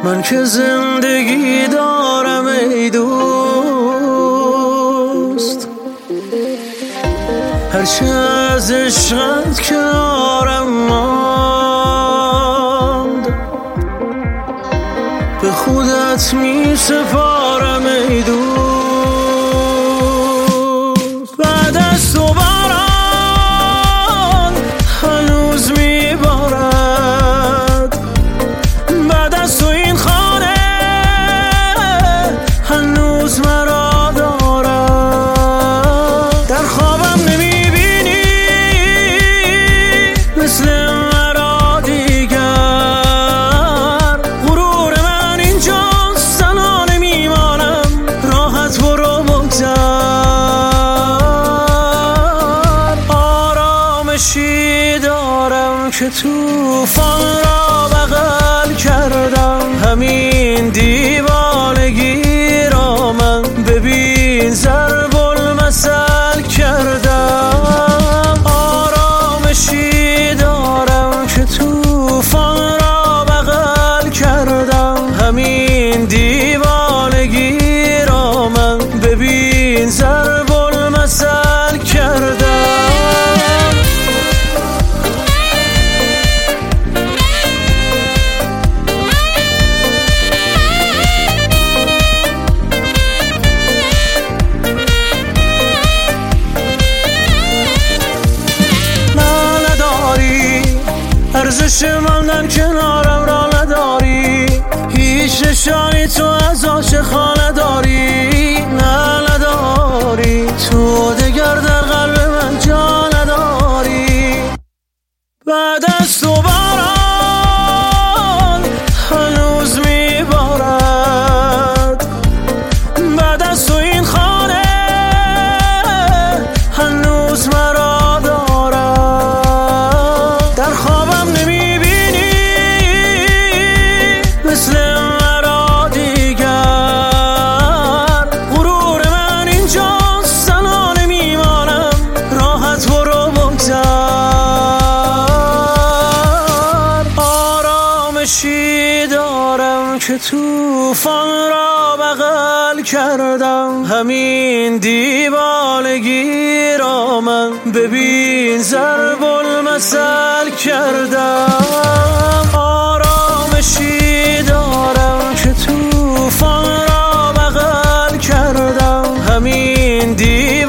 من که زندگی دارم ای دوست، هرچه از عشقت کنارم ماند به خودت می سپارم ای دوست. بعد از تو باران هنوز می بارد، بعد از تو این خانه هنوز مرا دارد. در خوابم نمی بینی مثل مرا دیگر، غرور من اینجاست تنها نمیمانم، راحت برو بگذر. آرامشی دارم که طوفان را بغل کردم، همین دیوانگی را من ببین ضرب المثل کردم. آرامشی دارم که طوفان را بغل کردم، همین دیوانگی را من ببین ضرب المثل کردم. ارزش ماندن کنارم را نداری، هیچ نشانی تو از عاشقان نداری، نه نداری، تو دگر در قلب من جا نداری. بعد از تو باران هنوز می بارد، بعد از تو این خانه هنوز مرا دارد. در خوابم نمی بینی مثل مرا دیگر، غرور من اینجاست تنها نمیمانم، راحت برو بگذر. آرامشی دارم که طوفان را بغل کردم، همین دیوانگی را من ببین ضرب المثل کردم. آرامشی دارم که طوفان را بغل کردم، همین دیوانگی